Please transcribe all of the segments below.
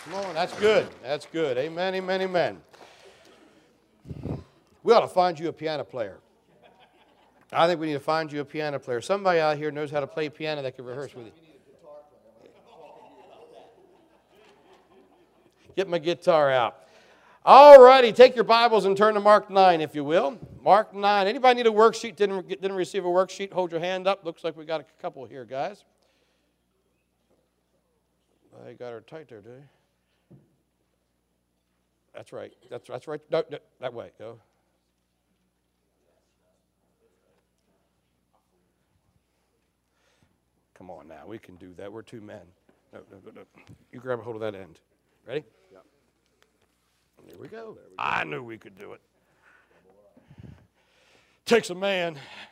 Come on, that's good. That's good. Amen, amen, amen. We ought to find you a piano player. I think we need to find you a piano player. Somebody out here knows how to play piano that can rehearse with you. Get my guitar out. All righty, take your Bibles and turn to Mark 9, if you will. Mark 9. Anybody need a worksheet? Didn't receive a worksheet? Hold your hand up. Looks like we got a couple here, guys. I got her tight there, do you? That's right. That's right. No, that way. Go. Come on now. We can do that. We're two men. No. You grab a hold of that end. Ready? Yep. There we go. I knew we could do it. Takes a man.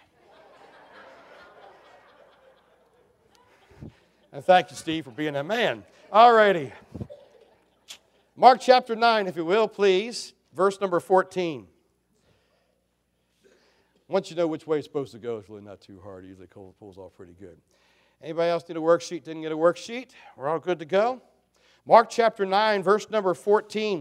And thank you, Steve, for being that man. All righty. Mark chapter 9, if you will, please. Verse number 14. Once you know which way it's supposed to go, it's really not too hard. It usually pulls off pretty good. Anybody else need a worksheet? Didn't get a worksheet? We're all good to go? Mark chapter 9, verse number 14.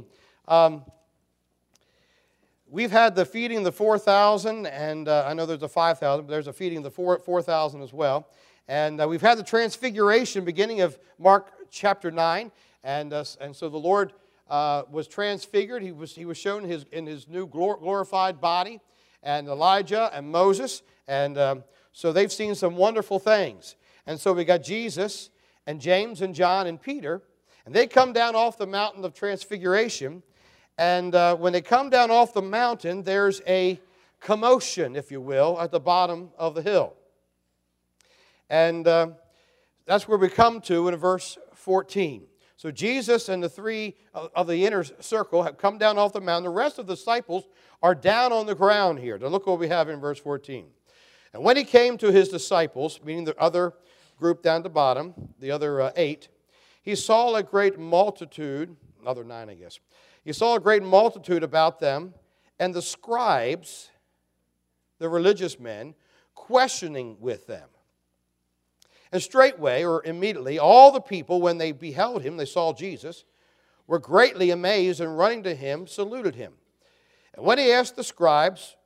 We've had the feeding of the 4,000, and I know there's a 5,000, but there's a feeding of the 4,000 as well. And we've had the transfiguration beginning of Mark chapter 9, and so the Lord was transfigured. He was shown in his new glorified body, and Elijah and Moses, and so they've seen some wonderful things. And so we got Jesus and James and John and Peter, and they come down off the mountain of transfiguration, and when they come down off the mountain, there's a commotion, if you will, at the bottom of the hill. And that's where we come to in verse 14. So Jesus and the three of the inner circle have come down off the mountain. The rest of the disciples are down on the ground here. Now look what we have in verse 14. And when he came to his disciples, meaning the other group down at the bottom, the other 8, he saw a great multitude, another 9 I guess. He saw a great multitude about them, and the scribes, the religious men, questioning with them. And straightway, or immediately, all the people, when they beheld him, they saw Jesus, were greatly amazed, and running to him, saluted him. And when he asked the scribes,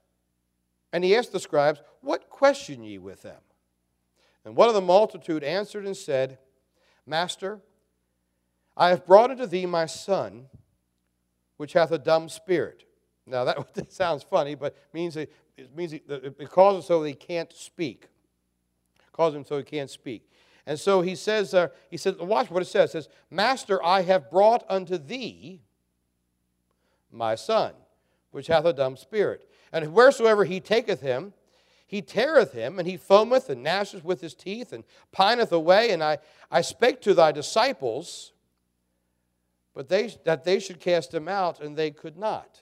what question ye with them? And one of the multitude answered and said, Master, I have brought unto thee my son, which hath a dumb spirit. Now that sounds funny, but it causes so that he can't speak. Cause him so he can't speak. And so he says, watch what it says. It says, Master, I have brought unto thee my son, which hath a dumb spirit. And wheresoever he taketh him, he teareth him, and he foameth and gnasheth with his teeth, and pineth away. And I spake to thy disciples, but that they should cast him out, and they could not.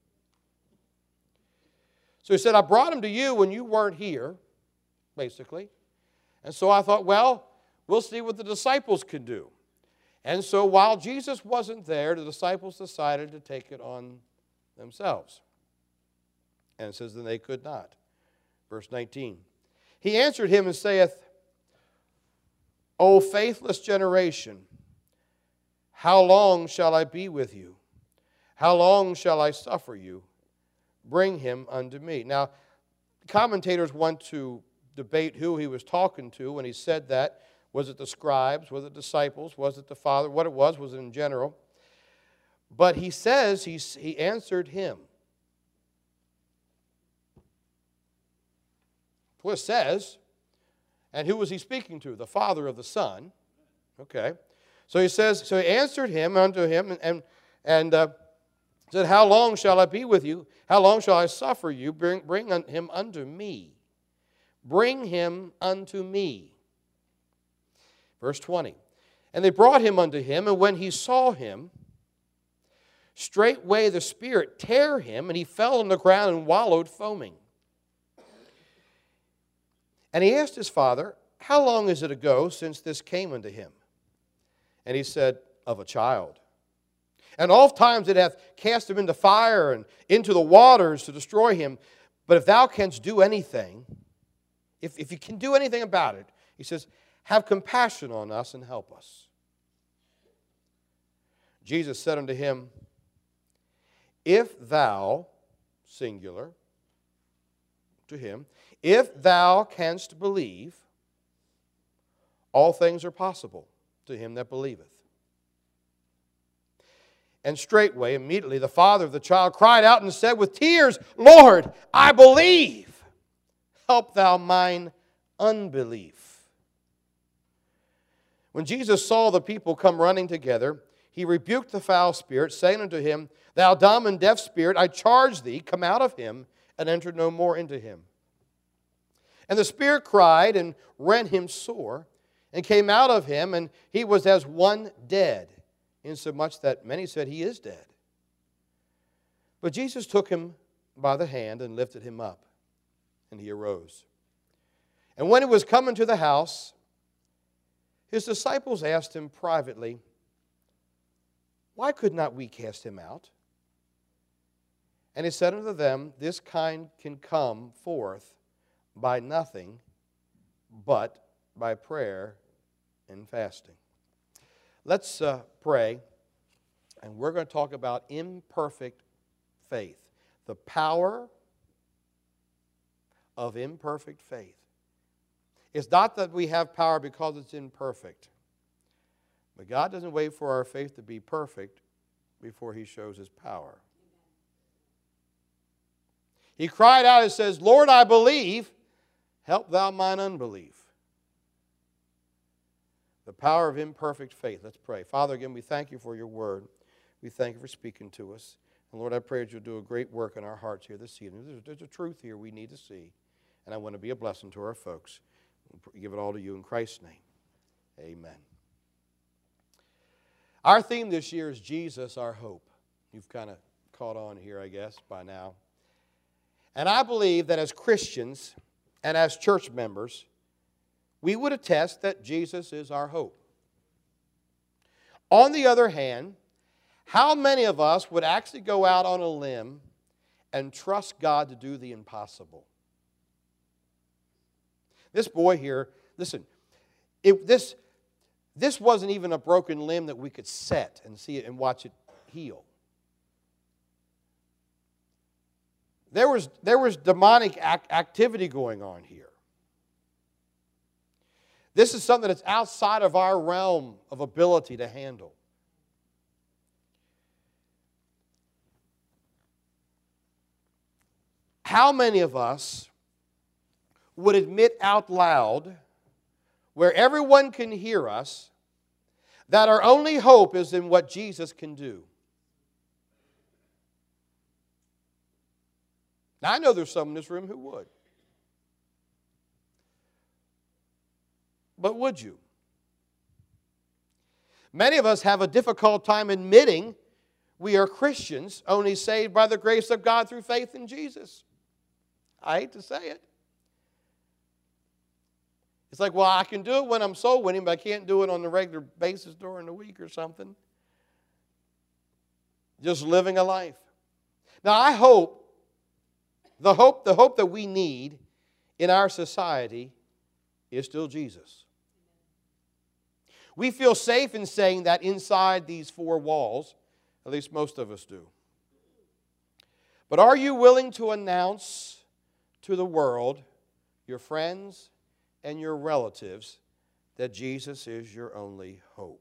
So he said, I brought him to you when you weren't here, basically. And so I thought, well, we'll see what the disciples can do. And so while Jesus wasn't there, the disciples decided to take it on themselves. And it says, then they could not. Verse 19. He answered him and saith, O faithless generation, how long shall I be with you? How long shall I suffer you? Bring him unto me. Now, commentators want to debate who he was talking to when he said that. Was it the scribes? Was it disciples? Was it the Father? What it was it in general? But he says he answered him. Well, it says, and who was he speaking to? The Father of the Son. Okay. So he says, so he answered him unto him and said, how long shall I be with you? How long shall I suffer you? Bring him unto me. Bring him unto me. Verse 20. And they brought him unto him, and when he saw him, straightway the spirit tare him, and he fell on the ground and wallowed foaming. And he asked his father, how long is it ago since this came unto him? And he said, of a child. And oft times it hath cast him into fire and into the waters to destroy him. But if thou canst do anything, if you can do anything about it, he says, have compassion on us and help us. Jesus said unto him, If thou, singular, to him, if thou canst believe, all things are possible to him that believeth. And straightway, immediately, the father of the child cried out and said with tears, Lord, I believe. Help thou mine unbelief. When Jesus saw the people come running together, he rebuked the foul spirit, saying unto him, Thou dumb and deaf spirit, I charge thee, come out of him, and enter no more into him. And the spirit cried and rent him sore, and came out of him, and he was as one dead, insomuch that many said, He is dead. But Jesus took him by the hand and lifted him up, and he arose. And when he was come into the house, his disciples asked him privately, Why could not we cast him out? And he said unto them, This kind can come forth by nothing but by prayer and fasting. Let's pray, and we're going to talk about imperfect faith. The power of imperfect faith. It's not that we have power because it's imperfect. But God doesn't wait for our faith to be perfect before He shows His power. He cried out and says, Lord, I believe. Help thou mine unbelief. The power of imperfect faith. Let's pray. Father, again, we thank You for Your word. We thank You for speaking to us. And Lord, I pray that You'll do a great work in our hearts here this evening. There's a truth here we need to see. And I want to be a blessing to our folks. We'll give it all to You in Christ's name. Amen. Our theme this year is Jesus, our hope. You've kind of caught on here, I guess, by now. And I believe that as Christians and as church members, we would attest that Jesus is our hope. On the other hand, how many of us would actually go out on a limb and trust God to do the impossible? This boy here, listen, this wasn't even a broken limb that we could set and see it and watch it heal. There was demonic activity going on here. This is something that's outside of our realm of ability to handle. How many of us would admit out loud, where everyone can hear us, that our only hope is in what Jesus can do? Now, I know there's some in this room who would. But would you? Many of us have a difficult time admitting we are Christians, only saved by the grace of God through faith in Jesus. I hate to say it. It's like, well, I can do it when I'm soul winning, but I can't do it on a regular basis during the week or something. Just living a life. Now, I hope, the hope that we need in our society is still Jesus. We feel safe in saying that inside these four walls, at least most of us do. But are you willing to announce to the world, your friends and your relatives, that Jesus is your only hope?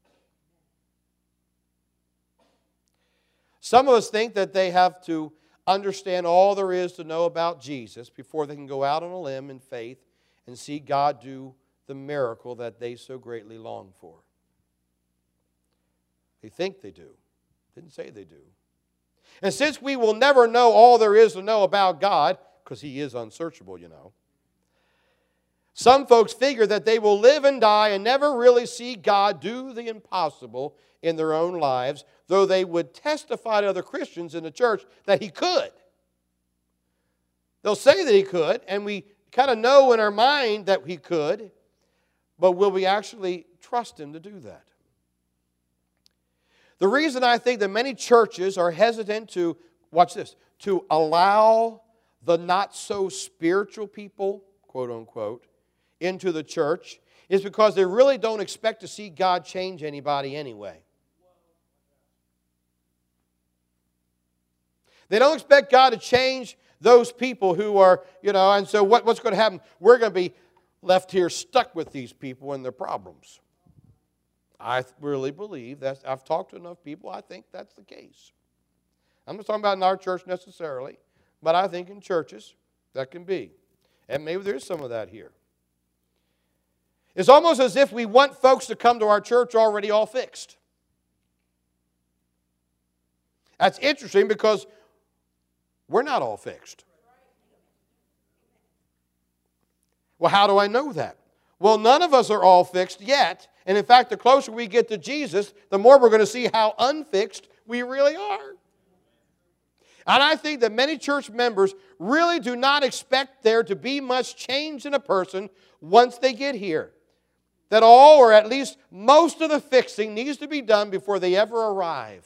Some of us think that they have to understand all there is to know about Jesus before they can go out on a limb in faith and see God do the miracle that they so greatly long for. They think they do. Didn't say they do. And since we will never know all there is to know about God, because He is unsearchable, you know, some folks figure that they will live and die and never really see God do the impossible in their own lives, though they would testify to other Christians in the church that He could. They'll say that He could, and we kind of know in our mind that He could, but will we actually trust Him to do that? The reason I think that many churches are hesitant to, watch this, to allow the not-so-spiritual people, quote unquote, into the church is because they really don't expect to see God change anybody anyway. They don't expect God to change those people who are, and so what's going to happen? We're going to be left here stuck with these people and their problems. I really believe that. I've talked to enough people, I think that's the case. I'm not talking about in our church necessarily, but I think in churches that can be. And maybe there's some of that here. It's almost as if we want folks to come to our church already all fixed. That's interesting because we're not all fixed. Well, how do I know that? Well, none of us are all fixed yet. And in fact, the closer we get to Jesus, the more we're going to see how unfixed we really are. And I think that many church members really do not expect there to be much change in a person once they get here. That all, or at least most of the fixing needs to be done before they ever arrive.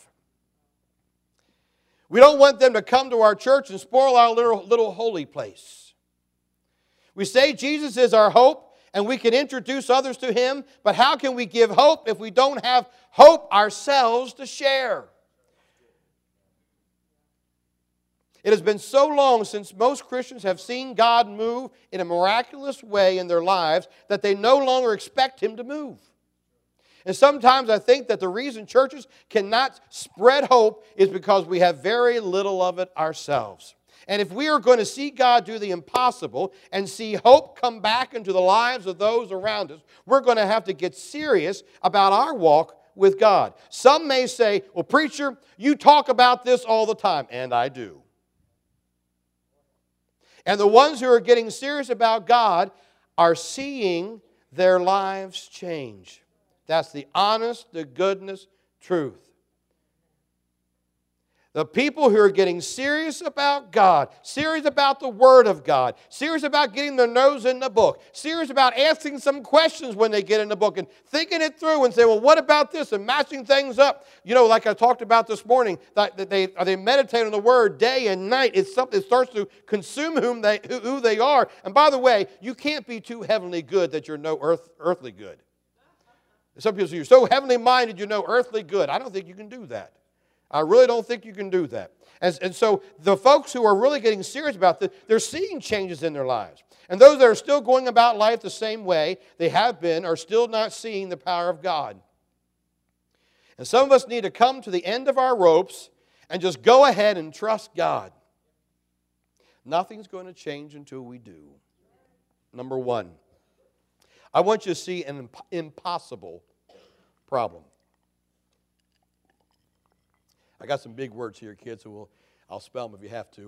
We don't want them to come to our church and spoil our little holy place. We say Jesus is our hope, and we can introduce others to Him, but how can we give hope if we don't have hope ourselves to share? It has been so long since most Christians have seen God move in a miraculous way in their lives that they no longer expect Him to move. And sometimes I think that the reason churches cannot spread hope is because we have very little of it ourselves. And if we are going to see God do the impossible and see hope come back into the lives of those around us, we're going to have to get serious about our walk with God. Some may say, well, preacher, you talk about this all the time. And I do. And the ones who are getting serious about God are seeing their lives change. That's the honest, the goodness, truth. The people who are getting serious about God, serious about the Word of God, serious about getting their nose in the book, serious about asking some questions when they get in the book and thinking it through and say, well, what about this? And matching things up. Like I talked about this morning, that they meditate on the Word day and night. It's something that starts to consume who they are. And by the way, you can't be too heavenly good that you're no earthly good. Some people say, you're so heavenly minded, you're no earthly good. I don't think you can do that. I really don't think you can do that. And so the folks who are really getting serious about this, they're seeing changes in their lives. And those that are still going about life the same way they have been are still not seeing the power of God. And some of us need to come to the end of our ropes and just go ahead and trust God. Nothing's going to change until we do. Number one, I want you to see an impossible problem. I got some big words here, kids, so I'll spell them if you have to.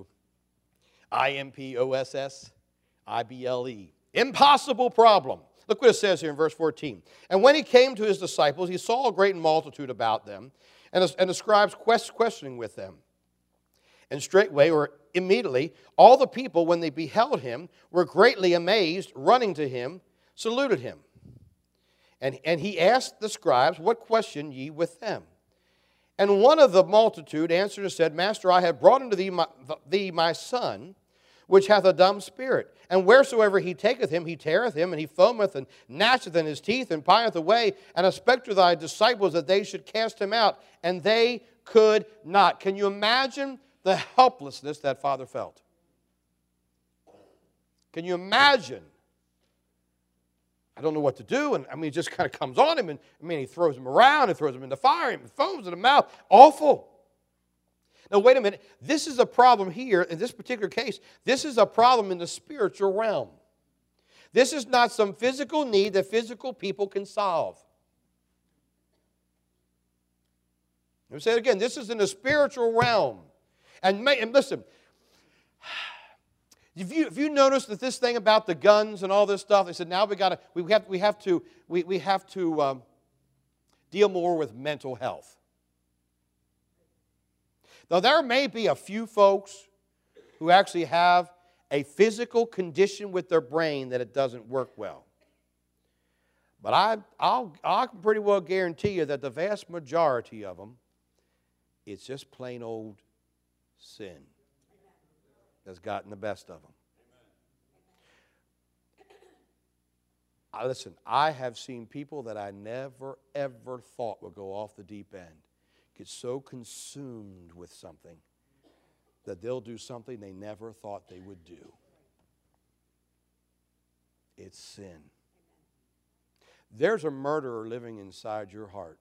I-M-P-O-S-S-I-B-L-E. Impossible problem. Look what it says here in verse 14. And when He came to His disciples, He saw a great multitude about them, and the scribes questioning with them. And straightway, or immediately, all the people, when they beheld Him, were greatly amazed, running to Him, saluted Him. And He asked the scribes, what question ye with them? And one of the multitude answered and said, Master, I have brought unto thee my son, which hath a dumb spirit. And wheresoever he taketh him, he teareth him, and he foameth and gnasheth in his teeth, and pineth away. And I spake to thy disciples that they should cast him out, and they could not. Can you imagine the helplessness that father felt? Can you imagine? I don't know what to do, and it just kind of comes on him, and he throws him around, and throws him in the fire, and foams in the mouth. Awful. Now, wait a minute. This is a problem here, in this particular case. This is a problem in the spiritual realm. This is not some physical need that physical people can solve. Let me say it again. This is in the spiritual realm. And listen, if you notice that this thing about the guns and all this stuff, they said now we have to deal more with mental health. Now there may be a few folks who actually have a physical condition with their brain that it doesn't work well. But I can pretty well guarantee you that the vast majority of them, it's just plain old sin that's gotten the best of them. Listen, I have seen people that I never, ever thought would go off the deep end get so consumed with something that they'll do something they never thought they would do. It's sin. There's a murderer living inside your heart.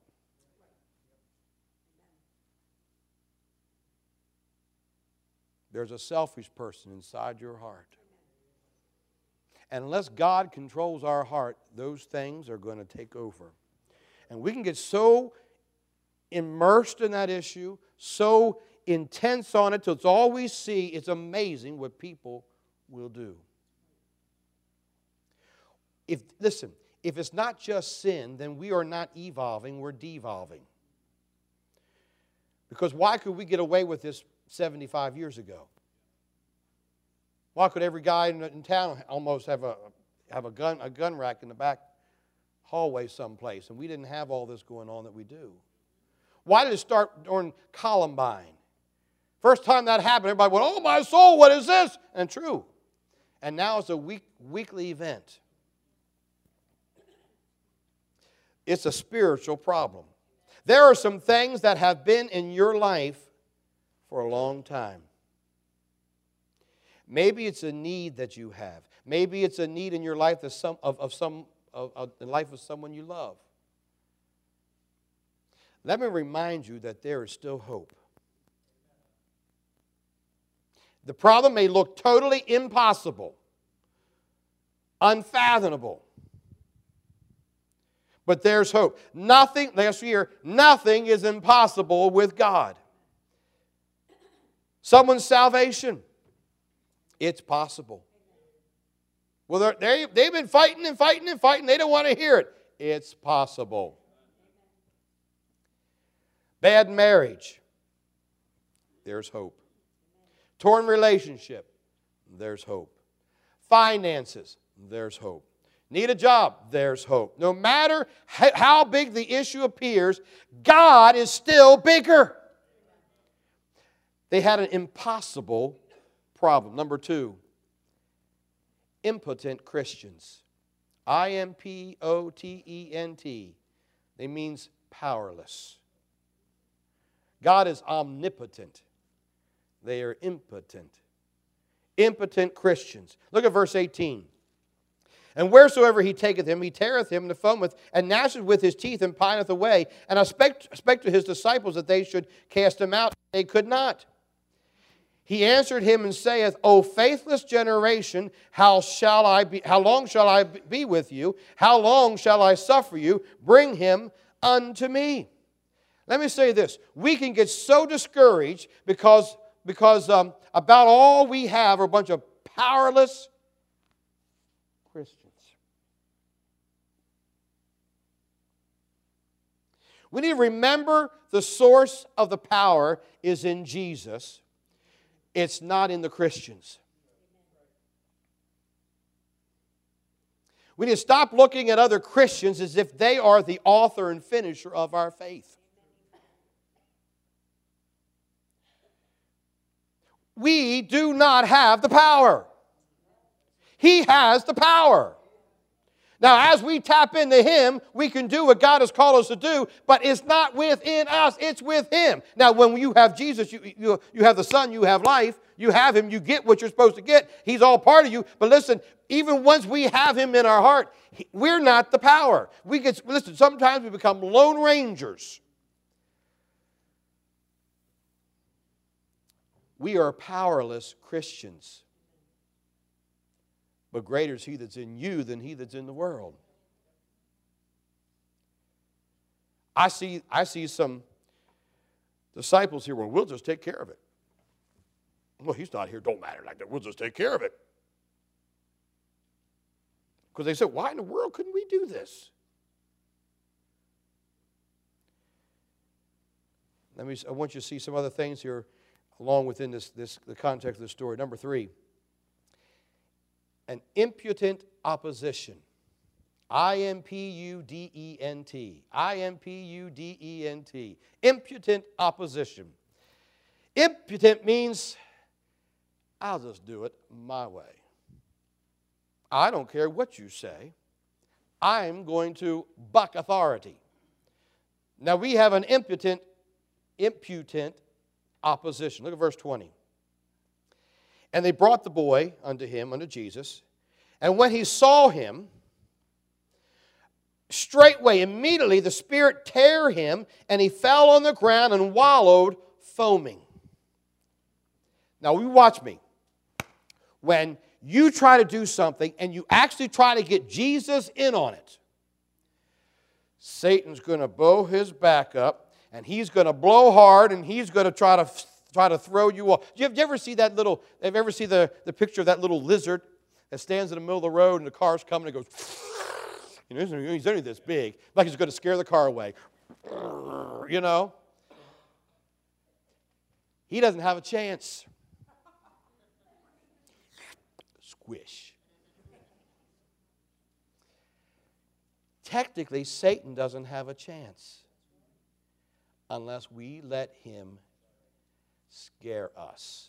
There's a selfish person inside your heart. And unless God controls our heart, those things are going to take over. And we can get so immersed in that issue, so intense on it, till it's all we see. It's amazing what people will do. Listen, if it's not just sin, then we are not evolving, we're devolving. Because why could we get away with this 75 years ago? Why could every guy in town almost have a gun rack in the back hallway someplace, and we didn't have all this going on that we do? Why did it start during Columbine? First time that happened, everybody went, "Oh my soul, what is this?" And true. And now it's a weekly event. It's a spiritual problem. There are some things that have been in your life for a long time. Maybe it's a need that you have. Maybe it's a need in your life the life of someone you love. Let me remind you that there is still hope. The problem may look totally impossible, unfathomable, but there's hope. Last year, nothing is impossible with God. Someone's salvation, it's possible. Well, they've been fighting and fighting and fighting. They don't want to hear it. It's possible. Bad marriage, there's hope. Torn relationship, there's hope. Finances, there's hope. Need a job, there's hope. No matter how big the issue appears, God is still bigger. They had an impossible problem. Number 2, impotent Christians. I-M-P-O-T-E-N-T. It means powerless. God is omnipotent. They are impotent. Impotent Christians. Look at verse 18. And wheresoever he taketh him, he teareth him, and foameth, and gnasheth with his teeth, and pineth away. And I spake to his disciples that they should cast him out. They could not. He answered him and saith, O faithless generation, how long shall I be with you? How long shall I suffer you? Bring him unto me. Let me say this. We can get so discouraged because about all we have are a bunch of powerless Christians. We need to remember the source of the power is in Jesus. It's not in the Christians. We need to stop looking at other Christians as if they are the author and finisher of our faith. We do not have the power. He has the power. Now, as we tap into Him, we can do what God has called us to do, but it's not within us, it's with Him. Now, when you have Jesus, you have the Son, you have life, you have Him, you get what you're supposed to get. He's all part of you. But listen, even once we have Him in our heart, we're not the power. Listen, sometimes we become lone rangers. We are powerless Christians. But greater is He that's in you than he that's in the world. I see some disciples here, well, we'll just take care of it. Well, He's not here, don't matter like that. We'll just take care of it. Because they said, why in the world couldn't we do this? I want you to see some other things here along within the context of the story. Number 3. An impudent opposition. I-M-P-U-D-E-N-T. I-M-P-U-D-E-N-T. Impudent opposition. Impudent means, I'll just do it my way. I don't care what you say. I'm going to buck authority. Now we have an impudent opposition. Look at verse 20. And they brought the boy unto him, unto Jesus. And when he saw him, straightway, immediately, the spirit tare him, and he fell on the ground and wallowed, foaming. Now, you watch me. When you try to do something and you actually try to get Jesus in on it, Satan's going to bow his back up, and he's going to blow hard, and he's going to try to throw you off. Do you ever see that little? Have you ever seen the picture of that little lizard that stands in the middle of the road, and the car's coming and goes? You know, he's only this big, like he's going to scare the car away. You know, he doesn't have a chance. Squish. Technically, Satan doesn't have a chance unless we let him scare us.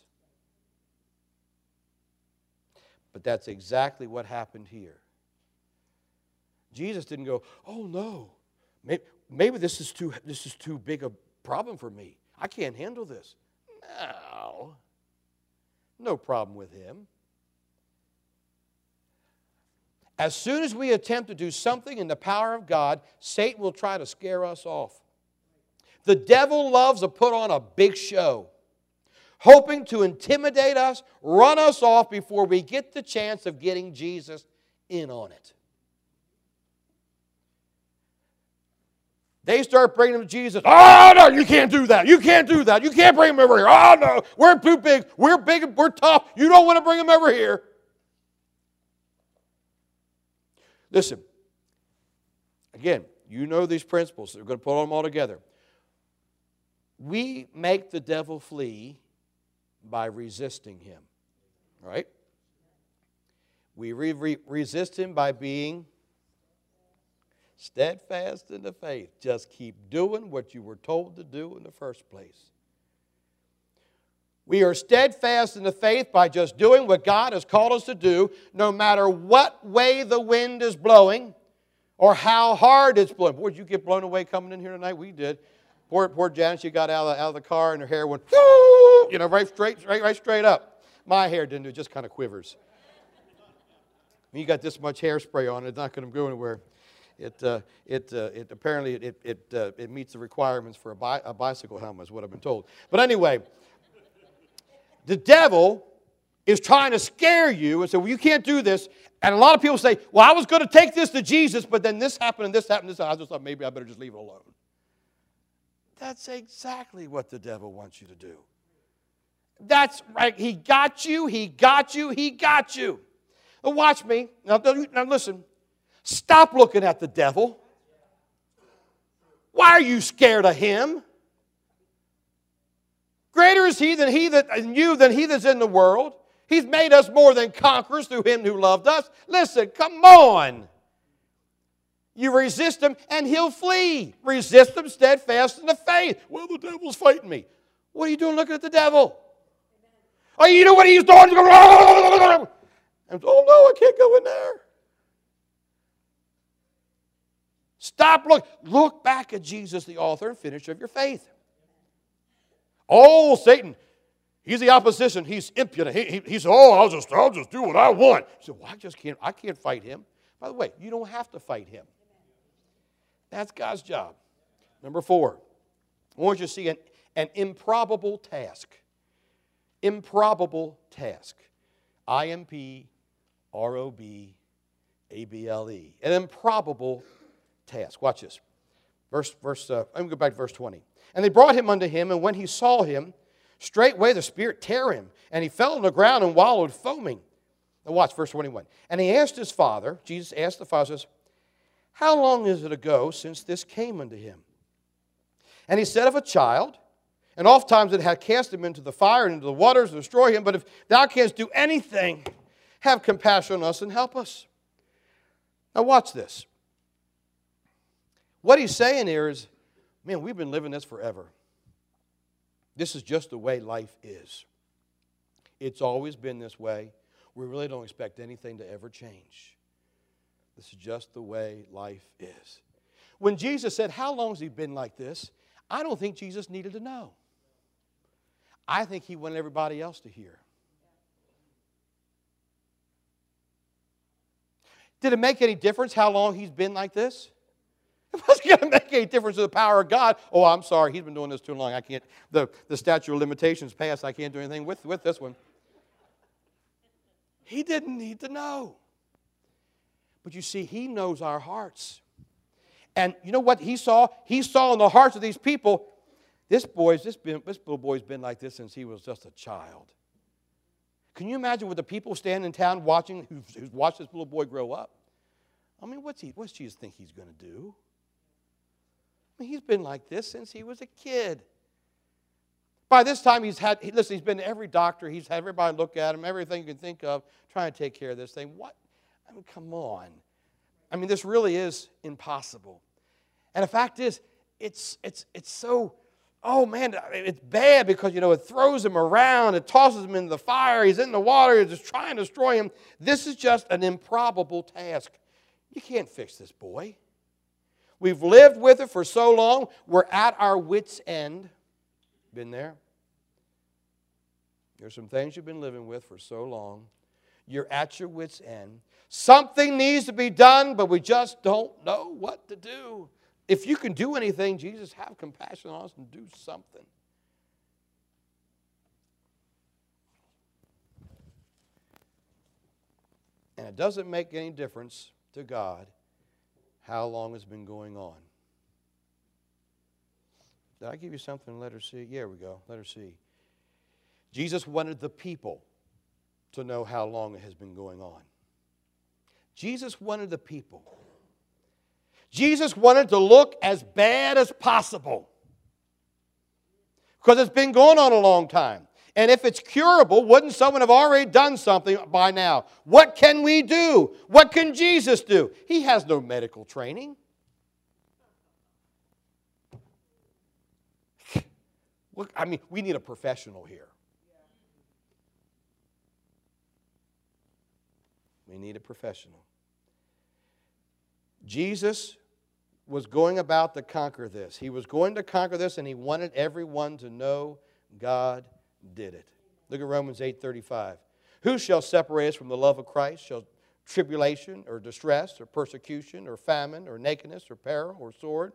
But that's exactly what happened here. Jesus didn't go, oh no, maybe this is too big a problem for me. I can't handle this. No problem with him. As soon as we attempt to do something in the power of God, Satan will try to scare us off. The devil loves to put on a big show, hoping to intimidate us, run us off before we get the chance of getting Jesus in on it. They start bringing him to Jesus. Oh, no, you can't do that. You can't do that. You can't bring him over here. Oh, no, we're too big. We're big and we're tough. You don't want to bring him over here. Listen, again, you know these principles. We're going to put them all together. We make the devil flee by resisting him. All right? We resist him by being steadfast in the faith. Just keep doing what you were told to do in the first place. We are steadfast in the faith by just doing what God has called us to do, no matter what way the wind is blowing or how hard it's blowing. Boy, did you get blown away coming in here tonight? We did. Poor Janet, she got out of the car and her hair went, you know, right straight up. My hair didn't do it, just kind of quivers. When you got this much hairspray on, it's not going to go anywhere. It apparently meets the requirements for a bicycle helmet, is what I've been told. But anyway, the devil is trying to scare you and say, well, you can't do this. And a lot of people say, well, I was going to take this to Jesus, but then this happened and this happened. I just thought maybe I better just leave it alone. That's exactly what the devil wants you to do. That's right. He got you. He got you. He got you. Now watch me. Now listen. Stop looking at the devil. Why are you scared of him? Greater is he than he that's in the world. He's made us more than conquerors through him who loved us. Listen, come on. You resist him and he'll flee. Resist him steadfast in the faith. Well, the devil's fighting me. What are you doing looking at the devil? Oh, you know what he's doing? And, oh no, I can't go in there. Stop, look back at Jesus, the author and finisher of your faith. Oh, Satan, he's the opposition. He's impudent. He's I'll just do what I want. So well, I can't fight him. By the way, you don't have to fight him. That's God's job. Number 4, I want you to see an improbable task. Improbable task. IMPROBABLE. An improbable task. Watch this. I'm going to go back to verse 20. And they brought him unto him, and when he saw him, straightway the spirit tare him, and he fell on the ground and wallowed, foaming. Now watch verse 21. And he asked his father, Jesus asked the father, says, how long is it ago since this came unto him? And he said, of a child, and oftentimes it had cast him into the fire and into the waters to destroy him. But if thou canst do anything, have compassion on us and help us. Now watch this. What he's saying here is, man, we've been living this forever. This is just the way life is. It's always been this way. We really don't expect anything to ever change. This is just the way life is. When Jesus said, how long has he been like this? I don't think Jesus needed to know. I think he wanted everybody else to hear. Did it make any difference how long he's been like this? It wasn't going to make any difference to the power of God. Oh, I'm sorry, he's been doing this too long. I can't, the statute of limitations passed. I can't do anything with this one. He didn't need to know. But you see, he knows our hearts. And you know what he saw? He saw in the hearts of these people, this little boy's been like this since he was just a child. Can you imagine with the people standing in town watching, who's watched this little boy grow up? I mean, what's Jesus think he's going to do? I mean, he's been like this since he was a kid. By this time, he's been to every doctor. He's had everybody look at him, everything you can think of, trying to take care of this thing. What? I mean, come on. I mean, this really is impossible. And the fact is, it's so, oh man, it's bad because, it throws him around, it tosses him into the fire, he's in the water, it's just trying to destroy him. This is just an improbable task. You can't fix this boy. We've lived with it for so long, we're at our wits' end. Been there? There's some things you've been living with for so long. You're at your wits' end. Something needs to be done, but we just don't know what to do. If you can do anything, Jesus, have compassion on us and do something. And it doesn't make any difference to God how long it's been going on. Did I give you something? Letter C? Yeah, we go. Letter C. Jesus wanted the people to know how long it has been going on. Jesus wanted the people. Jesus wanted to look as bad as possible. Because it's been going on a long time. And if it's curable, wouldn't someone have already done something by now? What can we do? What can Jesus do? He has no medical training. Look, I mean, we need a professional here. We need a professional. Jesus was going about to conquer this. He was going to conquer this, and he wanted everyone to know God did it. Look at Romans 8:35. Who shall separate us from the love of Christ? Shall tribulation or distress or persecution or famine or nakedness or peril or sword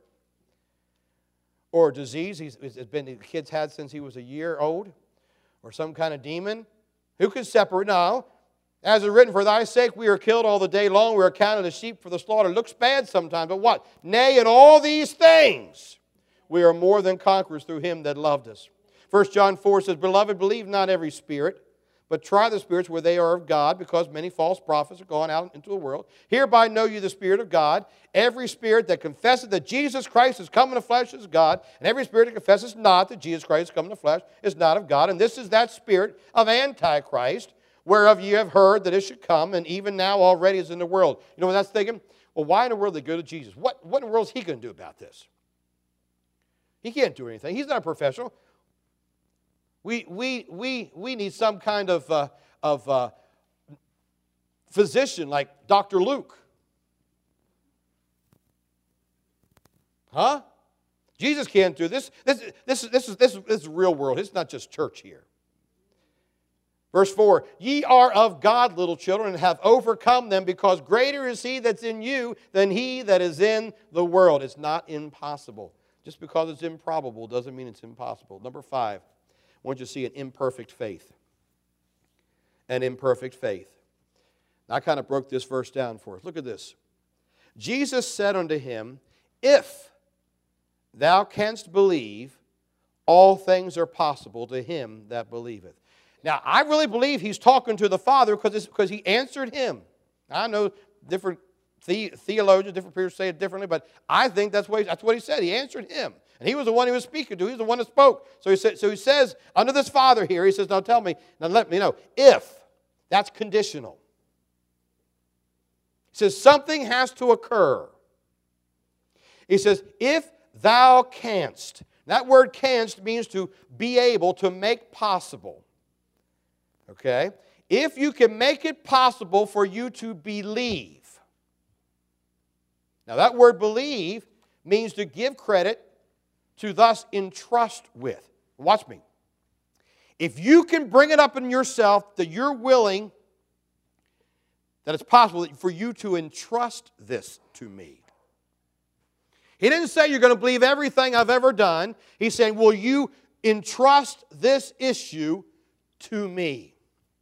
or disease the kid's had since he was a year old, or some kind of demon? Who can separate? No. As is written, for thy sake we are killed all the day long. We are counted as sheep for the slaughter. It looks bad sometimes, but what? Nay, in all these things we are more than conquerors through him that loved us. 1 John 4 says, Beloved, believe not every spirit, but try the spirits where they are of God, because many false prophets are gone out into the world. Hereby know you the Spirit of God. Every spirit that confesses that Jesus Christ has come in the flesh is God, and every spirit that confesses not that Jesus Christ has come in the flesh is not of God. And this is that spirit of Antichrist, whereof ye have heard that it should come, and even now already is in the world. You know what that's thinking? Well, why in the world they go to Jesus? What in the world is he going to do about this? He can't do anything. He's not a professional. We need some kind of physician like Dr. Luke. Huh? Jesus can't do this. This is real world. It's not just church here. Verse 4, ye are of God, little children, and have overcome them, because greater is he that's in you than he that is in the world. It's not impossible. Just because it's improbable doesn't mean it's impossible. Number 5, I want you to see an imperfect faith. An imperfect faith. I kind of broke this verse down for us. Look at this. Jesus said unto him, if thou canst believe, all things are possible to him that believeth. Now, I really believe he's talking to the Father because he answered him. I know different theologians, different people say it differently, but I think that's what he said. He answered him. And he was the one he was speaking to. He was the one that spoke. So he says, under this Father here, he says, now tell me, now let me know, if, that's conditional. He says, something has to occur. He says, if thou canst. That word canst means to be able to make possible. Okay? If you can make it possible for you to believe. Now that word believe means to give credit, to thus entrust with. Watch me. If you can bring it up in yourself that you're willing that it's possible for you to entrust this to me. He didn't say you're going to believe everything I've ever done. He's saying, will you entrust this issue to me?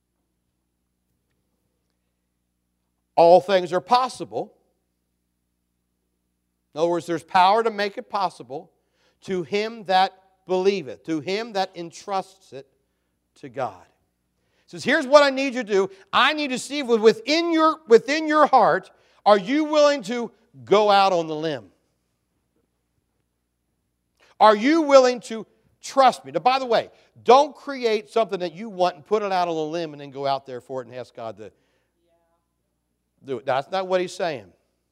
All things are possible. In other words, there's power to make it possible to him that believeth, to him that entrusts it to God. He says, here's what I need you to do. I need to see within your heart, are you willing to go out on the limb? Are you willing to trust me? Now, by the way, don't create something that you want and put it out on a limb and then go out there for it and ask God to do it. That's not what he's saying.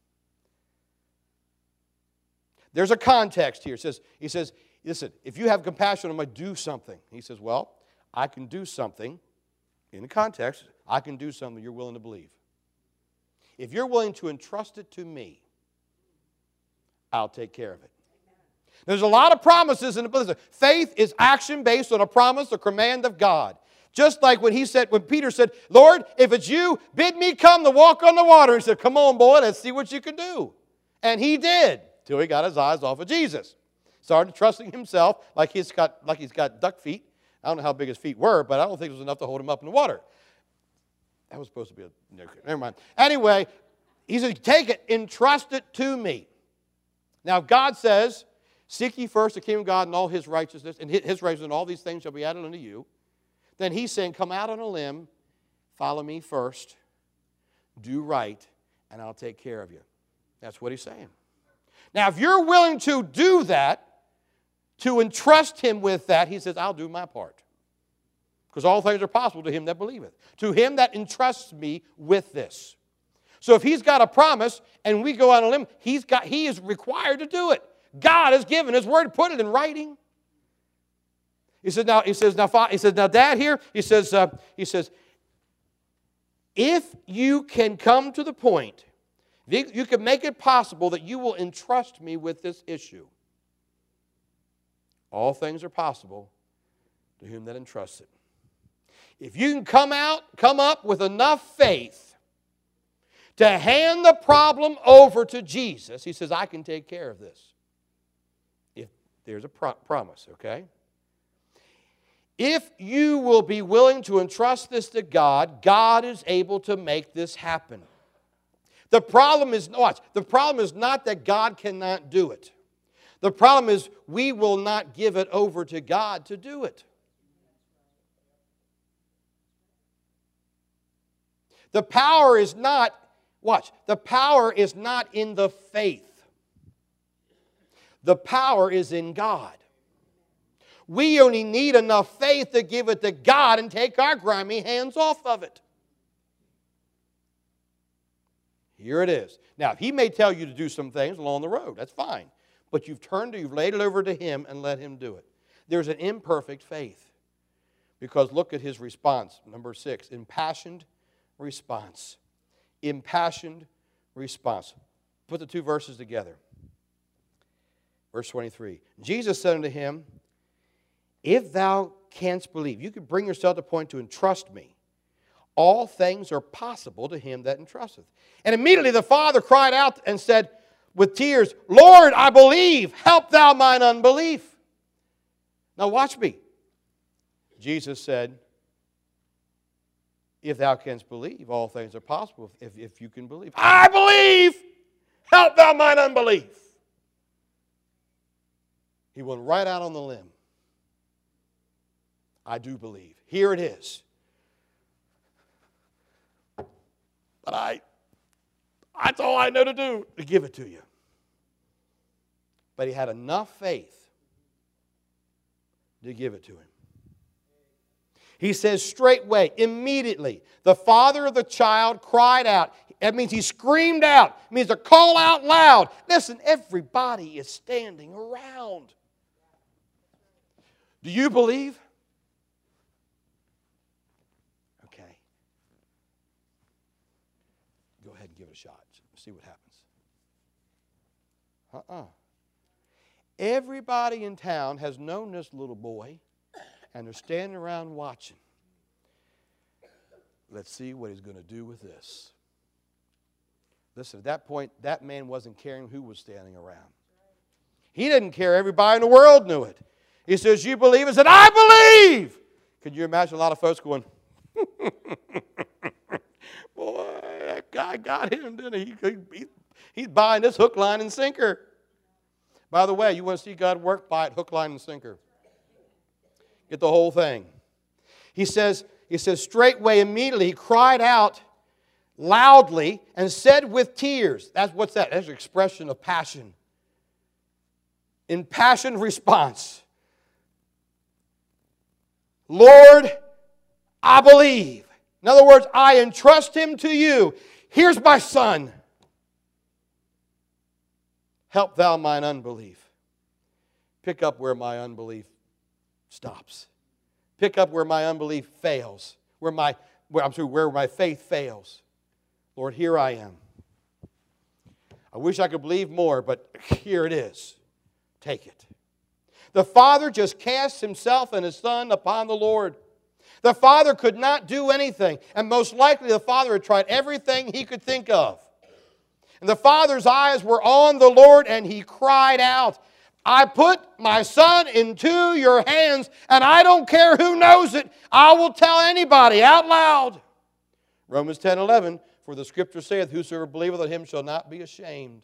There's a context here. He says, listen, if you have compassion on me, do something. He says, well, I can do something. In the context, I can do something you're willing to believe. If you're willing to entrust it to me, I'll take care of it. There's a lot of promises in the Bible. Faith is action based on a promise, a command of God. Just like when Peter said, Lord, if it's you, bid me come to walk on the water. He said, come on, boy, let's see what you can do. And he did, till he got his eyes off of Jesus. Started trusting himself like he's got duck feet. I don't know how big his feet were, but I don't think it was enough to hold him up in the water. That was supposed to be never mind. Anyway, he said, take it, entrust it to me. Now, if God says, seek ye first the kingdom of God and all his righteousness, and his righteousness and all these things shall be added unto you, then he's saying, come out on a limb, follow me first, do right, and I'll take care of you. That's what he's saying. Now, if you're willing to do that, to entrust him with that, he says, I'll do my part. Because all things are possible to him that believeth. To him that entrusts me with this. So if he's got a promise and we go out on a limb, he is required to do it. God has given his word, put it in writing. He says, now, Dad here, he says, if you can come to the point, you can make it possible that you will entrust me with this issue. All things are possible to him that entrusts it. If you can come up with enough faith to hand the problem over to Jesus, he says, I can take care of this. If there's a promise, okay? If you will be willing to entrust this to God, God is able to make this happen. The problem is not that God cannot do it. The problem is we will not give it over to God to do it. The power is not, the power is not in the faith. The power is in God. We only need enough faith to give it to God and take our grimy hands off of it. Here it is. Now, he may tell you to do some things along the road. That's fine. But you've laid it over to him and let him do it. There's an imperfect faith. Because look at his response. Number 6, impassioned response. Impassioned response. Put the two verses together. Verse 23. Jesus said unto him, if thou canst believe, you can bring yourself to the point to entrust me. All things are possible to him that entrusteth. And immediately the father cried out and said with tears, Lord, I believe, help thou mine unbelief. Now watch me. Jesus said, if thou canst believe, all things are possible if you can believe. I believe, help thou mine unbelief. He went right out on the limb. I do believe. Here it is. But that's all I know to do, to give it to you. But he had enough faith to give it to him. He says straightway, immediately, the father of the child cried out. That means he screamed out. It means to call out loud. Listen, everybody is standing around. Do you believe? Okay. Go ahead and give it a shot. See what happens. Everybody in town has known this little boy, and they're standing around watching. Let's see what he's going to do with this. Listen, at that point, that man wasn't caring who was standing around. He didn't care. Everybody in the world knew it. He says, you believe? I said, I believe. Could you imagine a lot of folks going, boy, that guy got him, didn't he? He's buying this hook, line, and sinker. By the way, you want to see God work? Buy it hook, line, and sinker. Get the whole thing. He says, straightway, immediately, he cried out loudly and said with tears. What's that? That's an expression of passion. Impassioned response. Lord, I believe. In other words, I entrust him to you. Here's my son. Help thou mine unbelief. Pick up where my unbelief stops. Pick up where my unbelief fails. Where my faith fails. Lord, here I am. I wish I could believe more, but here it is. Take it. The father just cast himself and his son upon the Lord. The father could not do anything, and most likely the father had tried everything he could think of. And the father's eyes were on the Lord, and he cried out, I put my son into your hands, and I don't care who knows it. I will tell anybody out loud. Romans 10:11, for the scripture saith, whosoever believeth on him shall not be ashamed.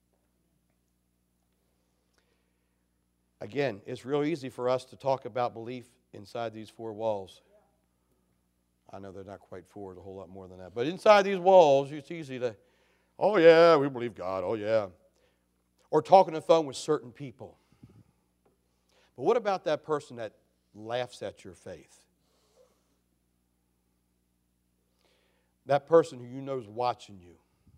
Again, it's real easy for us to talk about belief inside these four walls. I know they're not quite four, a whole lot more than that. But inside these walls, it's easy to, oh yeah, we believe God, oh yeah. Or talking on the phone with certain people. But what about that person that laughs at your faith? That person who you know is watching you.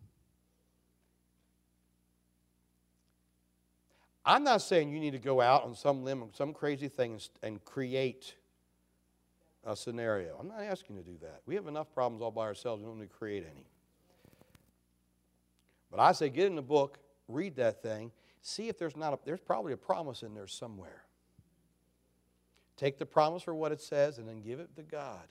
I'm not saying you need to go out on some limb, some crazy thing and create a scenario. I'm not asking you to do that. We have enough problems all by ourselves. We don't need to create any. But I say get in the book, read that thing, see if there's probably a promise in there somewhere. Take the promise for what it says and then give it to God.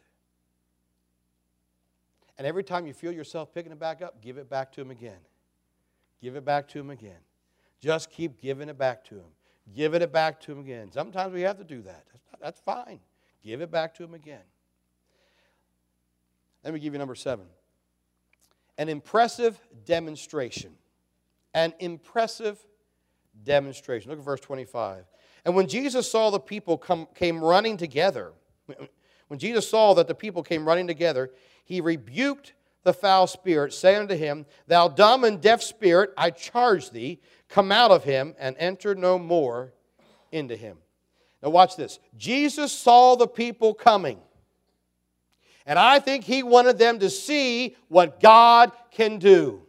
And every time you feel yourself picking it back up, give it back to Him again. Give it back to Him again. Just keep giving it back to Him. Giving it back to Him again. Sometimes we have to do that. That's fine. Give it back to Him again. Let me give you number 7. An impressive demonstration. An impressive demonstration. Look at verse 25. And when Jesus saw the people came running together, when Jesus saw that the people came running together, He rebuked the foul spirit, saying unto him, Thou dumb and deaf spirit, I charge thee, come out of him and enter no more into him. Now watch this. Jesus saw the people coming. And I think He wanted them to see what God can do.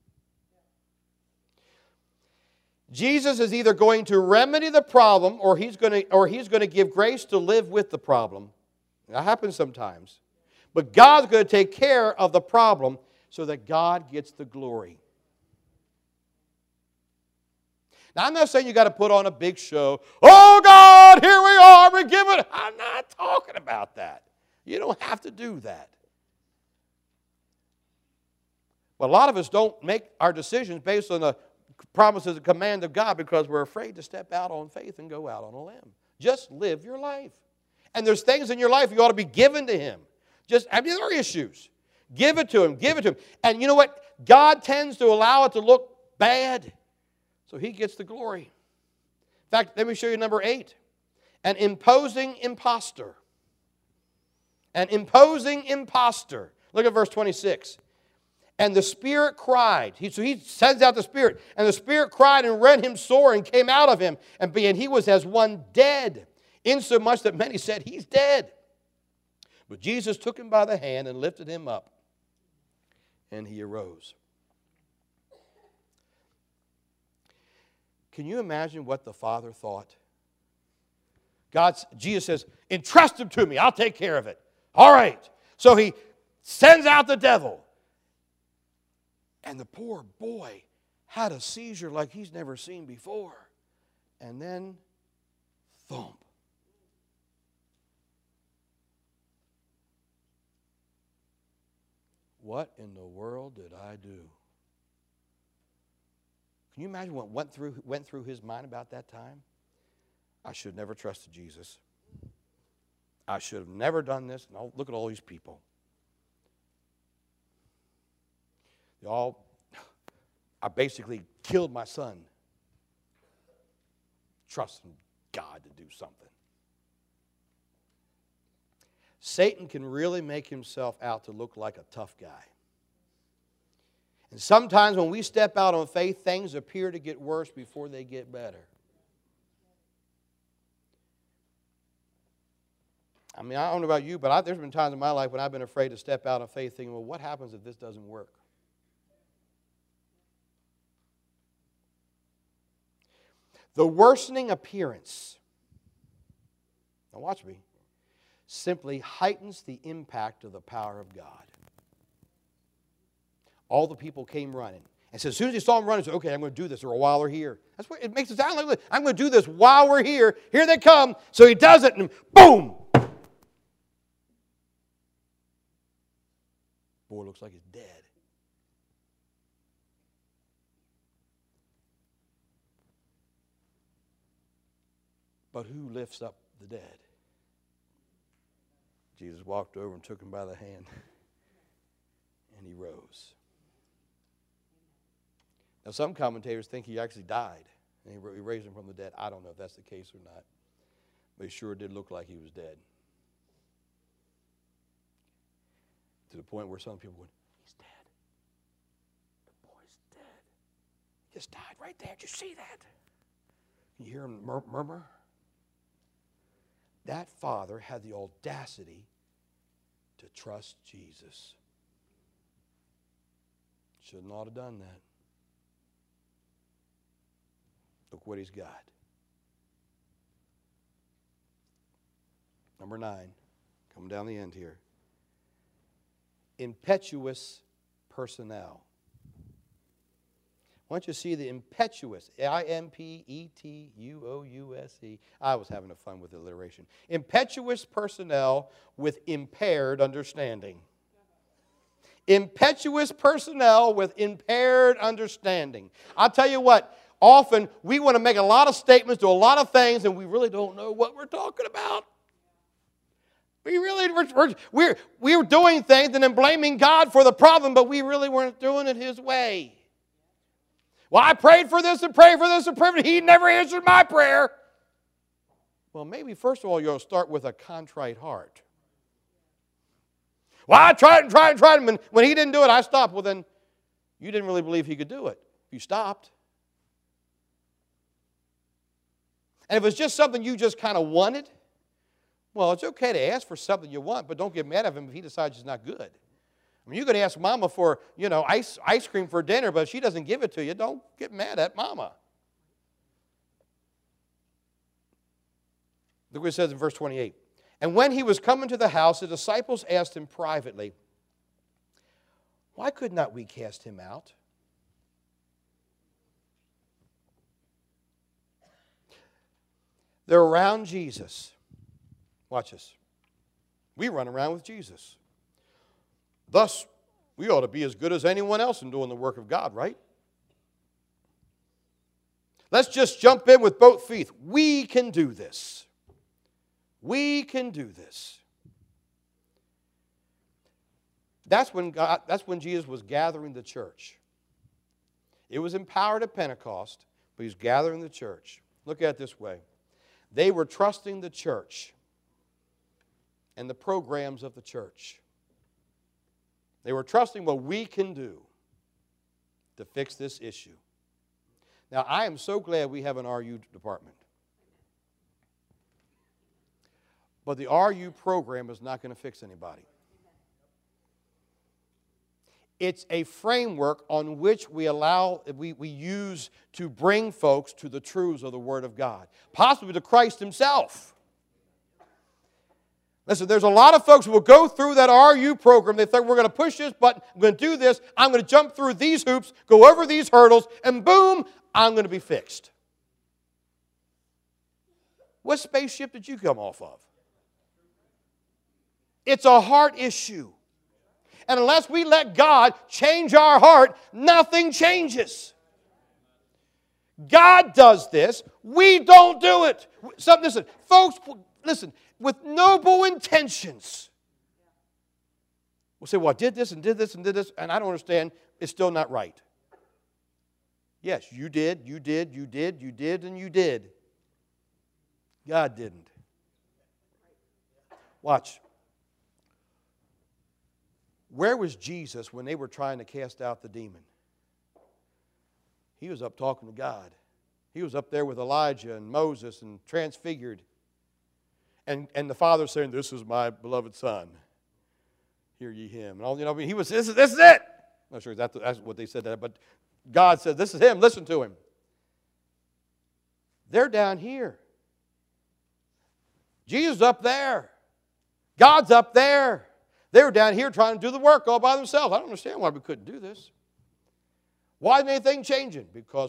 Jesus is either going to remedy the problem or he's going to give grace to live with the problem. That happens sometimes. But God's going to take care of the problem so that God gets the glory. Now, I'm not saying you got to put on a big show. Oh, God, here we are. We're giving. I'm not talking about that. You don't have to do that. But a lot of us don't make our decisions based on the promises and command of God because we're afraid to step out on faith and go out on a limb. Just live your life. And there's things in your life you ought to be given to Him. There are issues. Give it to Him. Give it to Him. And you know what? God tends to allow it to look bad so He gets the glory. In fact, let me show you number 8. An imposing impostor. An imposing impostor. Look at verse 26. And the Spirit cried. So he sends out the Spirit. And the Spirit cried and rent him sore and came out of him. And he was as one dead, insomuch that many said, He's dead. But Jesus took him by the hand and lifted him up. And he arose. Can you imagine what the Father thought? Jesus says, entrust him to me. I'll take care of it. All right. So He sends out the devil. And the poor boy had a seizure like he's never seen before. And then, thump. What in the world did I do? Can you imagine what went through his mind about that time? I should have never trusted Jesus. I should have never done this. And look at all these people. I basically killed my son, trusting God to do something. Satan can really make himself out to look like a tough guy. And sometimes when we step out on faith, things appear to get worse before they get better. I mean, I don't know about you, but there's been times in my life when I've been afraid to step out on faith thinking, well, what happens if this doesn't work? The worsening appearance, now watch me, simply heightens the impact of the power of God. All the people came running. And so as soon as they saw him running, they said, okay, I'm going to do this or while we're here. That's what it makes it sound like. I'm going to do this while we're here. Here they come. So he does it and boom. Boy, looks like he's dead. But who lifts up the dead? Jesus walked over and took him by the hand, and he rose. Now, some commentators think he actually died, and he raised him from the dead. I don't know if that's the case or not, but he sure did look like he was dead. To the point where some people went, he's dead. The boy's dead. He just died right there. Did you see that? You hear him murmur? That father had the audacity to trust Jesus. Should not have done that. Look what he's got. Number 9, coming down the end here. Impetuous personnel. I want you to see the impetuous, I-M-P-E-T-U-O-U-S-E. I was having fun with alliteration. Impetuous personnel with impaired understanding. Impetuous personnel with impaired understanding. I'll tell you what, often we want to make a lot of statements, do a lot of things, and we really don't know what we're talking about. We're doing things and then blaming God for the problem, but we really weren't doing it His way. Well, I prayed for this and prayed for this and prayed for this. He never answered my prayer. Well, maybe first of all, you'll start with a contrite heart. Well, I tried and tried and tried, and when He didn't do it, I stopped. Well, then you didn't really believe He could do it. You stopped. And if it's just something you just kind of wanted, well, it's okay to ask for something you want, but don't get mad at Him if He decides it's not good. I mean, you can ask Mama for, ice cream for dinner, but if she doesn't give it to you, don't get mad at Mama. Look what it says in verse 28. And when He was coming to the house, the disciples asked Him privately, why could not we cast him out? They're around Jesus. Watch this. We run around with Jesus. Thus, we ought to be as good as anyone else in doing the work of God, right? Let's just jump in with both feet. We can do this. We can do this. That's when Jesus was gathering the church. It was empowered at Pentecost, but He's gathering the church. Look at it this way. They were trusting the church and the programs of the church. They were trusting what we can do to fix this issue. Now, I am so glad we have an RU department. But the RU program is not going to fix anybody. It's a framework on which we use to bring folks to the truths of the Word of God, possibly to Christ Himself. Listen, there's a lot of folks who will go through that RU program. They think, we're going to push this button, I'm going to do this, I'm going to jump through these hoops, go over these hurdles, and boom, I'm going to be fixed. What spaceship did you come off of? It's a heart issue. And unless we let God change our heart, nothing changes. God does this. We don't do it. Listen, folks, listen, with noble intentions. We'll say, well, I did this and did this and did this, and I don't understand. It's still not right. Yes, you did, you did, you did, you did, and you did. God didn't. Watch. Where was Jesus when they were trying to cast out the demon? He was up talking to God. He was up there with Elijah and Moses and transfigured. And the Father saying, "This is my beloved Son. Hear ye him." And all, he was, this is it. I'm not sure that's what they said that, but God said, "This is him. Listen to him." They're down here. Jesus up there. God's up there. They were down here trying to do the work all by themselves. I don't understand why we couldn't do this. Why isn't anything changing? Because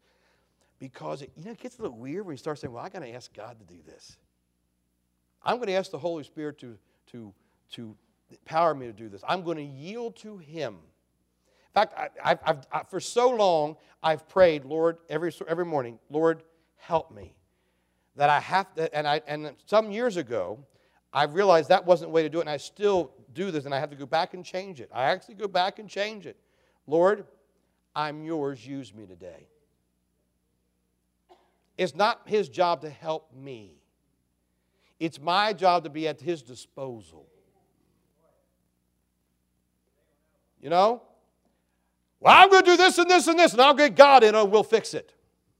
it gets a little weird when you start saying, well, I got to ask God to do this. I'm going to ask the Holy Spirit to empower me to do this. I'm going to yield to Him. In fact, I for so long, I've prayed, Lord, every morning, Lord, help me. That I have to, and some years ago, I realized that wasn't the way to do it, and I still do this, and I have to go back and change it. I actually go back and change it. Lord, I'm yours, use me today. It's not His job to help me. It's my job to be at His disposal. You know? Well, I'm going to do this and this and this, and I'll get God in and we'll fix it.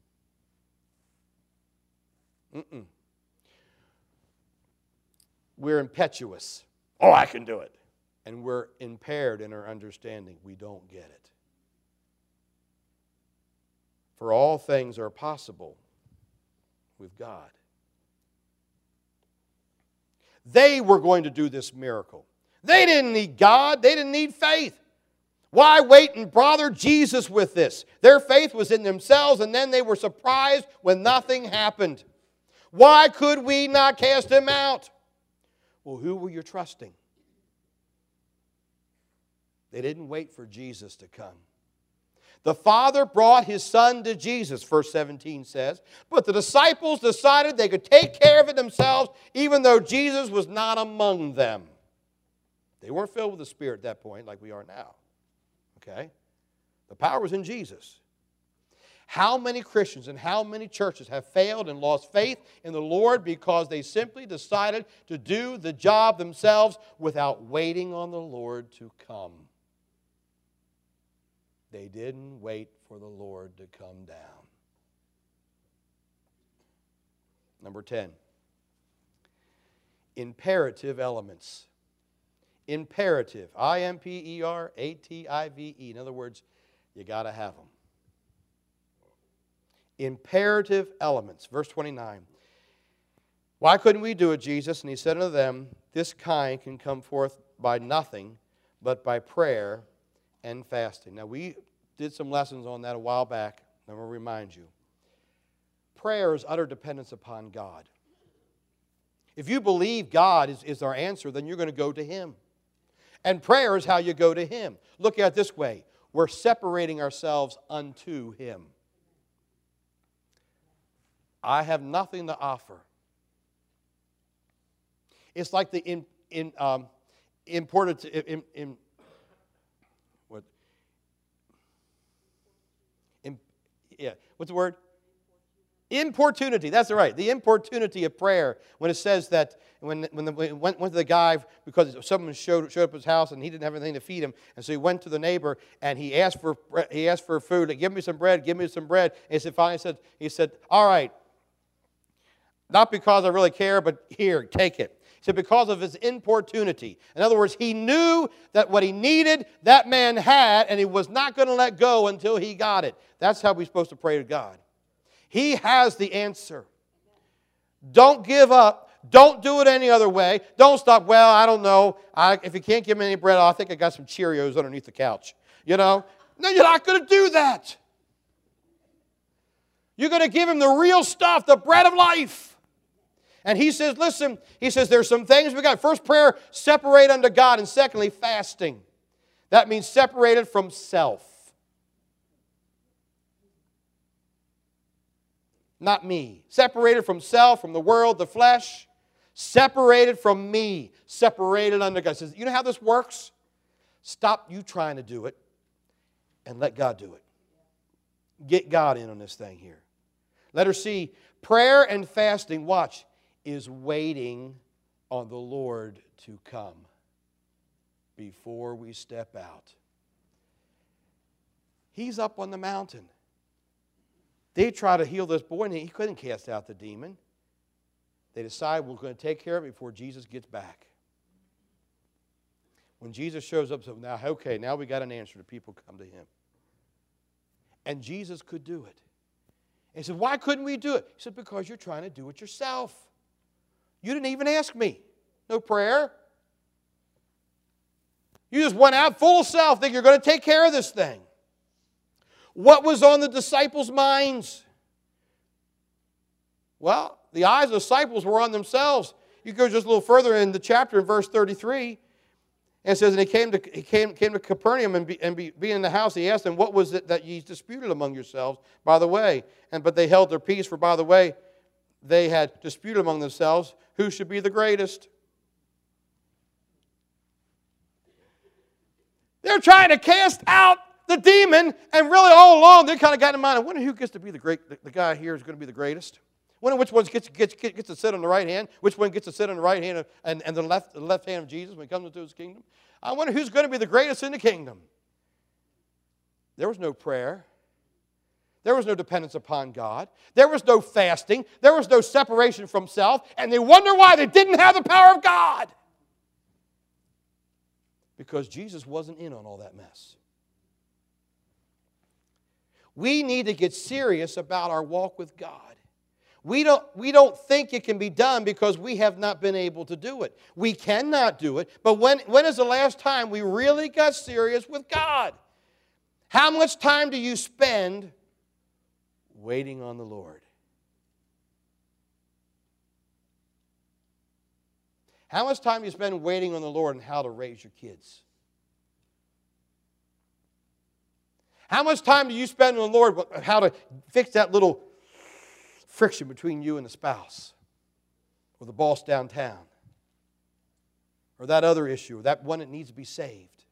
We're impetuous. Oh, I can do it. And we're impaired in our understanding. We don't get it. For all things are possible with God. They were going to do this miracle. They didn't need God. They didn't need faith. Why wait and bother Jesus with this? Their faith was in themselves, and then they were surprised when nothing happened. Why could we not cast him out? Well, who were you trusting? They didn't wait for Jesus to come. The Father brought His Son to Jesus, verse 17 says, but the disciples decided they could take care of it themselves, even though Jesus was not among them. They weren't filled with the Spirit at that point like we are now. Okay? The power was in Jesus. How many Christians and how many churches have failed and lost faith in the Lord because they simply decided to do the job themselves without waiting on the Lord to come? They didn't wait for the Lord to come down. Number 10. Imperative elements. Imperative. I-M-P-E-R-A-T-I-V-E. In other words, you got to have them. Imperative elements. Verse 29. Why couldn't we do it, Jesus? And He said unto them, this kind can come forth by nothing but by prayer and fasting. Now, we did some lessons on that a while back. I'm going to remind you. Prayer is utter dependence upon God. If you believe God is our answer, then you're going to go to Him. And prayer is how you go to Him. Look at it this way. We're separating ourselves unto Him. I have nothing to offer. It's like the what's the word? Importunity. That's right. The importunity of prayer. When it says that when went to the guy because someone showed up at his house and he didn't have anything to feed him, and so he went to the neighbor and he asked for food. Give me some bread. Give me some bread. And he said, all right. Not because I really care, but here, take it. He said, because of his importunity. In other words, he knew that what he needed, that man had, and he was not going to let go until he got it. That's how we're supposed to pray to God. He has the answer. Don't give up. Don't do it any other way. Don't stop. Well, I don't know. If you can't give me any bread, I think I got some Cheerios underneath the couch. You know? No, you're not going to do that. You're going to give him the real stuff, the bread of life. And he says, listen, he says, there's some things we got. First, prayer, separate unto God. And secondly, fasting. That means separated from self. not me. Separated from self, from the world, the flesh. Separated from me. Separated under God. Says, you know how this works? Stop you trying to do it and let God do it. Get God in on this thing here. Let her see prayer and fasting, watch, is waiting on the Lord to come before we step out. He's up on the mountain. They try to heal this boy, and he couldn't cast out the demon. They decide we're going to take care of it before Jesus gets back. When Jesus shows up, so now, okay, now we got an answer to people come to him. And Jesus could do it. And he said, why couldn't we do it? He said, because you're trying to do it yourself. You didn't even ask me. No prayer. You just went out full of self, thinking you're going to take care of this thing. What was on the disciples' minds? Well, the eyes of the disciples were on themselves. You go just a little further in the chapter, in verse 33, and it says, and he came to Capernaum and being in the house, he asked them, what was it that ye disputed among yourselves by the way? But they held their peace, for by the way they had disputed among themselves who should be the greatest. They're trying to cast out the demon, and really all along they kind of got in mind, I wonder who gets to be the guy here is going to be the greatest. I wonder which one gets to sit on the right hand, which one gets to sit on the right hand and the left hand of Jesus when he comes into his kingdom. I wonder who's going to be the greatest in the kingdom. There was no prayer. There was no dependence upon God. There was no fasting. There was no separation from self. And they wonder why they didn't have the power of God. Because Jesus wasn't in on all that mess. We need to get serious about our walk with God. We don't think it can be done because we have not been able to do it. We cannot do it. But when is the last time we really got serious with God? How much time do you spend waiting on the Lord? How much time do you spend waiting on the Lord and how to raise your kids? How much time do you spend on the Lord on how to fix that little friction between you and the spouse, or the boss downtown, or that other issue, or that one that needs to be saved?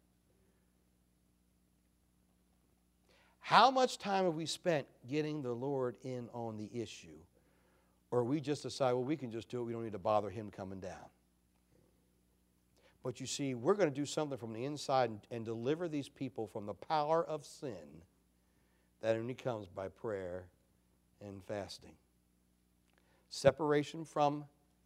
How much time have we spent getting the Lord in on the issue? Or we just decide, well, we can just do it. We don't need to bother him coming down. But you see, we're going to do something from the inside and deliver these people from the power of sin that only comes by prayer and fasting. Separation from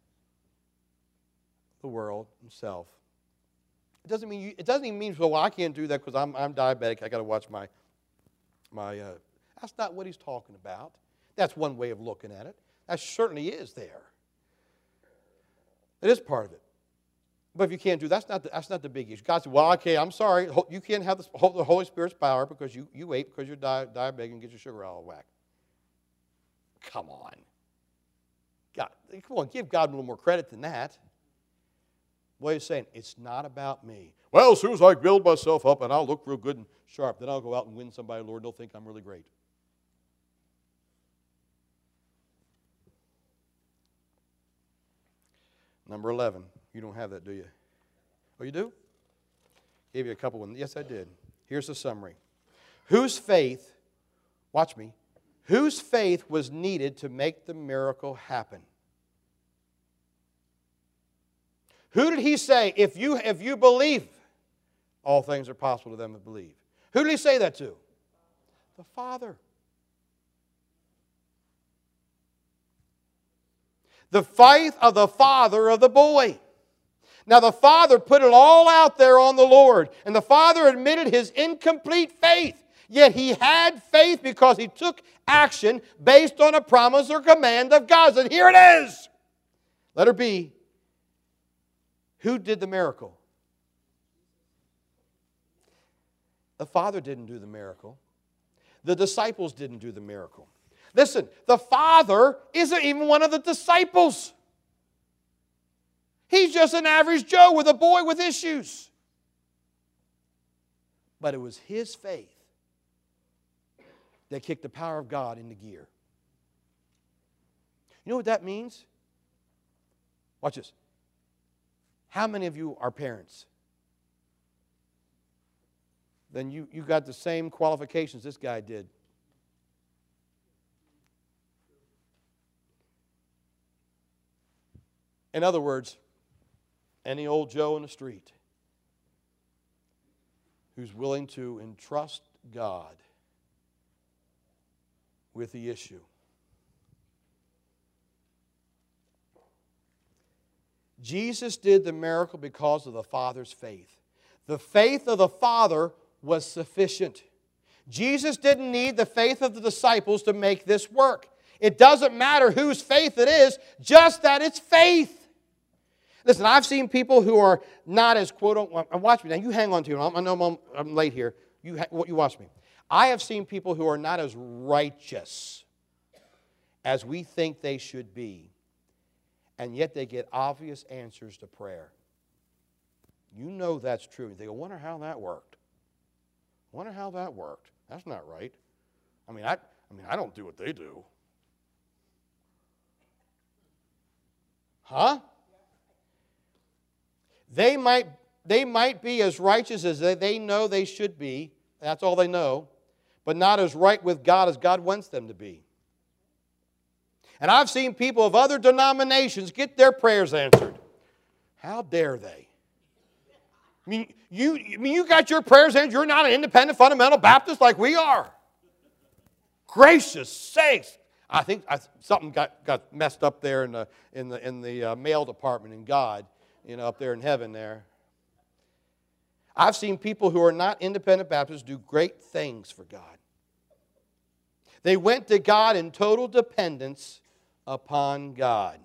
the world and self. It doesn't even mean, well, I can't do that because I'm diabetic. I got to watch my. That's not what he's talking about. That's one way of looking at it. That certainly is there. It is part of it. But if you can't do that's not the big issue. God said, well, okay, I'm sorry. You can't have the Holy Spirit's power because you ate because you're diabetic and get your sugar all whack. Come on. God, come on, give God a little more credit than that. What he's saying, it's not about me. Well, as soon as I build myself up and I'll look real good and sharp, then I'll go out and win somebody, Lord, they'll think I'm really great. Number 11. You don't have that, do you? Oh, you do? Gave you a couple ones. Yes, I did. Here's the summary. Whose faith, watch me, whose faith was needed to make the miracle happen? Who did he say, if you believe, all things are possible to them that believe? Who did he say that to? The Father. The faith of the father of the boy. Now the father put it all out there on the Lord, and the father admitted his incomplete faith. Yet he had faith because he took action based on a promise or command of God. And here it is. Let her be. Who did the miracle? The Father didn't do the miracle. The disciples didn't do the miracle. Listen, the Father isn't even one of the disciples. He's just an average Joe with a boy with issues. But it was his faith that kicked the power of God into gear. You know what that means? Watch this. How many of you are parents? Then you got the same qualifications this guy did. In other words, any old Joe in the street who's willing to entrust God with the issue. Jesus did the miracle because of the Father's faith. The faith of the Father was sufficient. Jesus didn't need the faith of the disciples to make this work. It doesn't matter whose faith it is, just that it's faith. Listen, I've seen people who are not as quote-unquote, watch me now, you hang on to it. I know I'm late here. You watch me. I have seen people who are not as righteous as we think they should be, and yet they get obvious answers to prayer. You know that's true. They go, wonder how that worked. Wonder how that worked. That's not right. I don't do what they do. Huh? They might be as righteous as they know they should be. That's all they know. But not as right with God as God wants them to be. And I've seen people of other denominations get their prayers answered. How dare they? You got your prayers answered. You're not an independent fundamental Baptist like we are. Gracious sakes. I think something got messed up there in the mail department in God. Up there in heaven there. I've seen people who are not independent Baptists do great things for God. They went to God in total dependence upon God.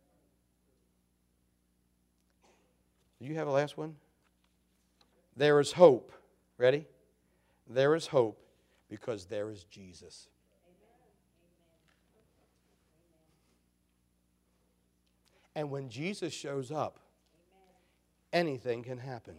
Do you have a last one? There is hope. Ready? There is hope because there is Jesus. And when Jesus shows up, anything can happen.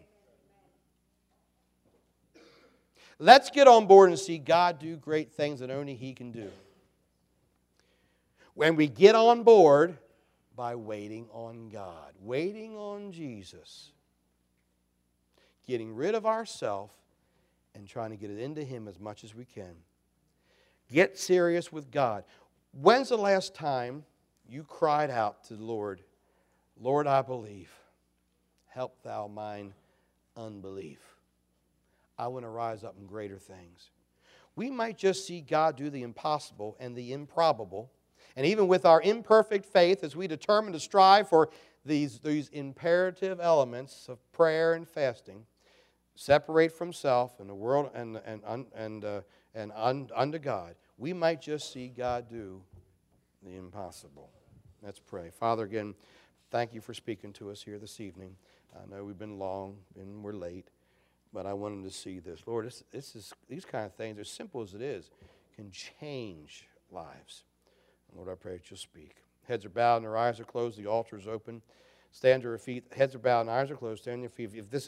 Let's get on board and see God do great things that only He can do. When we get on board by waiting on God, waiting on Jesus, getting rid of ourselves and trying to get it into Him as much as we can. Get serious with God. When's the last time you cried out to the Lord, Lord, I believe. Help thou mine unbelief. I want to rise up in greater things. We might just see God do the impossible and the improbable. And even with our imperfect faith, as we determine to strive for these imperative elements of prayer and fasting, separate from self and the world and unto God, we might just see God do the impossible. Let's pray. Father, again, thank you for speaking to us here this evening. I know we've been long and we're late, but I wanted to see this. Lord, these kind of things, as simple as it is, can change lives. And Lord, I pray that you'll speak. Heads are bowed and their eyes are closed. The altar is open. Stand to your feet. Heads are bowed and eyes are closed. Stand on your feet. If this